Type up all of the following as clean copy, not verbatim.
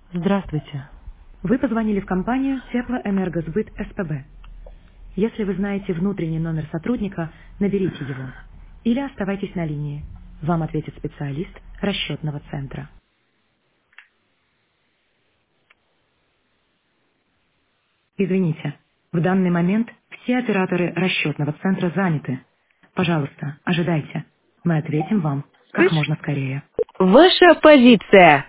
Здравствуйте. Вы позвонили в компанию Теплоэнергосбыт СПБ. Если вы знаете внутренний номер сотрудника, наберите его. Или оставайтесь на линии. Вам ответит специалист расчетного центра. Извините, в данный момент все операторы расчетного центра заняты. Пожалуйста, ожидайте. Мы ответим вам как Слышь? можно скорее. Ваша позиция.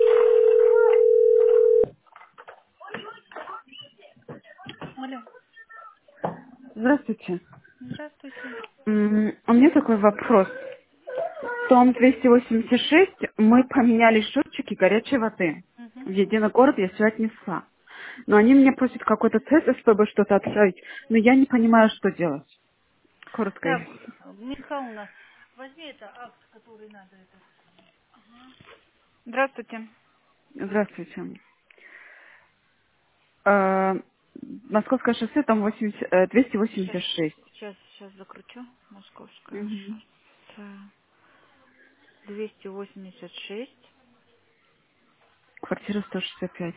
Алло, Здравствуйте. здравствуйте. У меня такой вопрос. В том 286 мы поменяли счетчики горячей воды. В Мгм. единый город я все отнесла. Но они меня просят какой-то тест, чтобы что-то отправить. Но я не понимаю, что делать. Коротко. Так, Михайловна, возьми это акт, который надо это. Здравствуйте. Здравствуйте. Э, Московское шоссе, там 286. Сейчас закручу. Московское Мгм. шоссе 286. Квартира 165.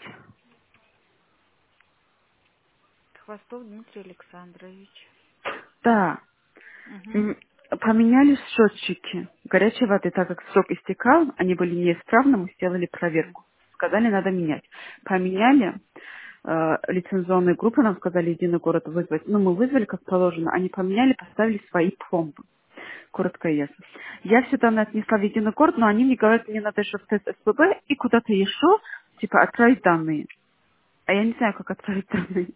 Хвостов Дмитрий Александрович. Да. Угу. М, Поменяли счетчики горячей воды, так как срок истекал, они были неисправны, мы сделали проверку. Сказали, надо менять. Поменяли, лицензионные группы нам сказали, единый город вызвать. Ну, мы вызвали, как положено, они поменяли, поставили свои пломбы. Коротко и ясно. Я все данные отнесла в единый город, но они мне говорят, мне надо еще в тест СПБ и куда-то еще, типа, отправить данные. А я не знаю, как отправить данные.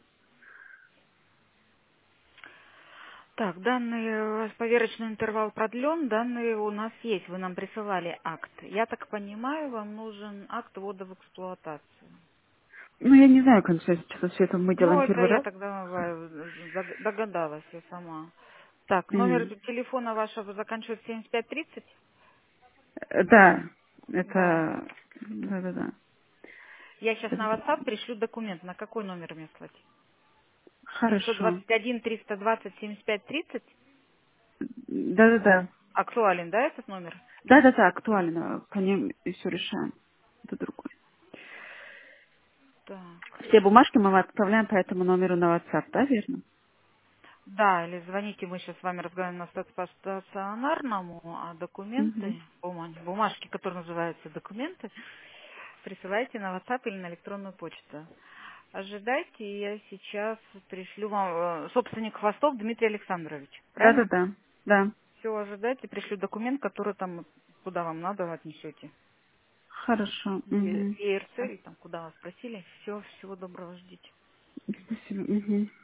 Так, данные, у вас поверочный интервал продлен, данные у нас есть, вы нам присылали акт. Я так понимаю, вам нужен акт ввода в эксплуатацию. Ну, я не знаю, конечно, что все это мы Ну, делаем это первый я раз. тогда догадалась я сама. Так, номер М. телефона вашего заканчивается 7530? Да, Да. это... Да-да-да. Я сейчас на WhatsApp пришлю документ. На какой номер мне слать? Хорошо. 721 320 75 30? Да-да-да. Актуален, да, этот номер? Да-да-да, актуально. По ним и все решаем. Это другой. Так. Все бумажки мы отправляем по этому номеру на WhatsApp, да, верно? Да, или звоните, мы сейчас с вами разговариваем по стационарному, а Мгм. документы, бумажки, которые называются документы, присылайте на WhatsApp или на электронную почту. Ожидайте, я сейчас пришлю вам, собственник Хвостов Дмитрий Александрович, правильно? Да-да-да. Да. Все, ожидайте, пришлю документ, который там, куда вам надо, вы отнесете. Хорошо. Мгм. ЕРЦ, или там, куда вас просили. Все, всего доброго, ждите. Спасибо. Мгм.